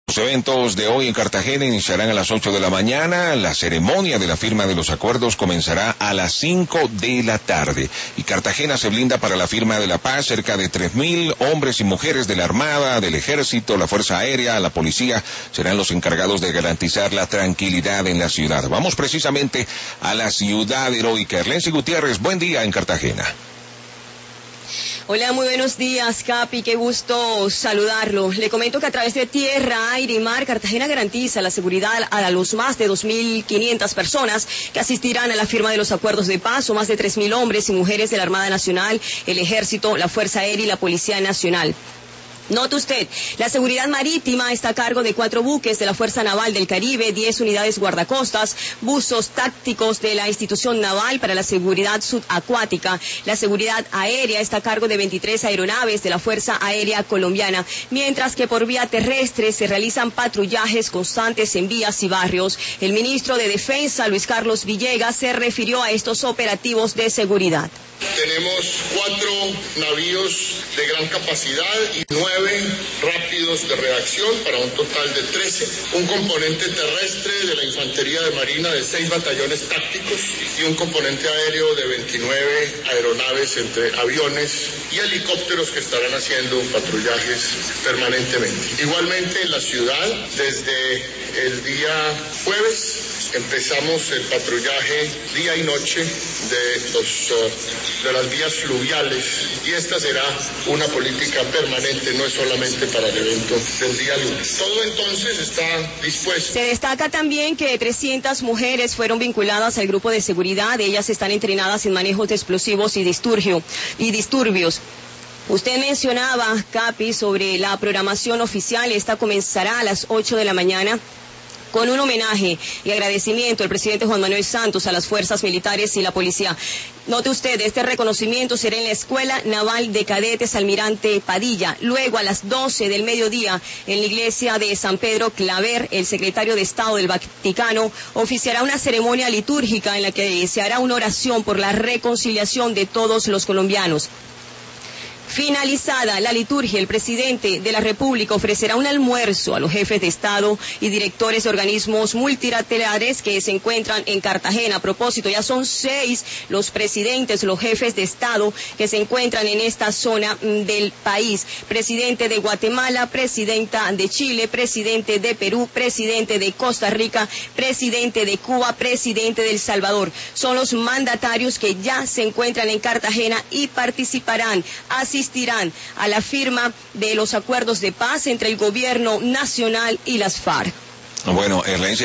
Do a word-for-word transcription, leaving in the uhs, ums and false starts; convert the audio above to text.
Los eventos de hoy en Cartagena iniciarán a las ocho de la mañana. La ceremonia de la firma de los acuerdos comenzará a las cinco de la tarde. Y Cartagena se blinda para la firma de la paz. Cerca de tres mil hombres y mujeres de la Armada, del Ejército, la Fuerza Aérea, la Policía serán los encargados de garantizar la tranquilidad en la ciudad. Vamos precisamente a la ciudad heroica. Erlensi Gutiérrez, buen día en Cartagena. Hola, muy buenos días, Capi, qué gusto saludarlo. Le comento que a través de tierra, aire y mar, Cartagena garantiza la seguridad a los más de dos mil quinientas personas que asistirán a la firma de los acuerdos de paz, o más de tres mil hombres y mujeres de la Armada Nacional, el Ejército, la Fuerza Aérea y la Policía Nacional. Note usted, la seguridad marítima está a cargo de cuatro buques de la Fuerza Naval del Caribe, diez unidades guardacostas, buzos tácticos de la institución naval para la seguridad subacuática. La seguridad aérea está a cargo de veintitrés aeronaves de la Fuerza Aérea Colombiana, mientras que por vía terrestre se realizan patrullajes constantes en vías y barrios. El ministro de Defensa, Luis Carlos Villegas, se refirió a estos operativos de seguridad. Tenemos cuatro navíos de gran capacidad y nueve rápidos de reacción para un total de trece. Un componente terrestre de la Infantería de Marina de seis batallones tácticos y un componente aéreo de veintinueve aeronaves entre aviones y helicópteros que estarán haciendo patrullajes permanentemente. Igualmente en la ciudad, desde el día jueves, empezamos el patrullaje día y noche de, los, uh, de las vías fluviales, y esta será una política permanente, no es solamente para el evento del día lunes. Todo entonces está dispuesto. Se destaca también que trescientas mujeres fueron vinculadas al grupo de seguridad. Ellas están entrenadas en manejos de explosivos y, disturbio, y disturbios. Usted mencionaba, Capi, sobre la programación oficial. Esta comenzará a las ocho de la mañana. Con un homenaje y agradecimiento al presidente Juan Manuel Santos a las fuerzas militares y la policía. Note usted, este reconocimiento será en la Escuela Naval de Cadetes Almirante Padilla. Luego, a las doce del mediodía, en la iglesia de San Pedro Claver, el secretario de Estado del Vaticano oficiará una ceremonia litúrgica en la que se hará una oración por la reconciliación de todos los colombianos. Finalizada la liturgia, el presidente de la República ofrecerá un almuerzo a los jefes de Estado y directores de organismos multilaterales que se encuentran en Cartagena. A propósito, ya son seis los presidentes, los jefes de Estado que se encuentran en esta zona del país. Presidente de Guatemala, presidenta de Chile, presidente de Perú, presidente de Costa Rica, presidente de Cuba, presidente de El Salvador. Son los mandatarios que ya se encuentran en Cartagena y participarán, así asistirán a la firma de los acuerdos de paz entre el gobierno nacional y las FARC. Bueno, Erlensi,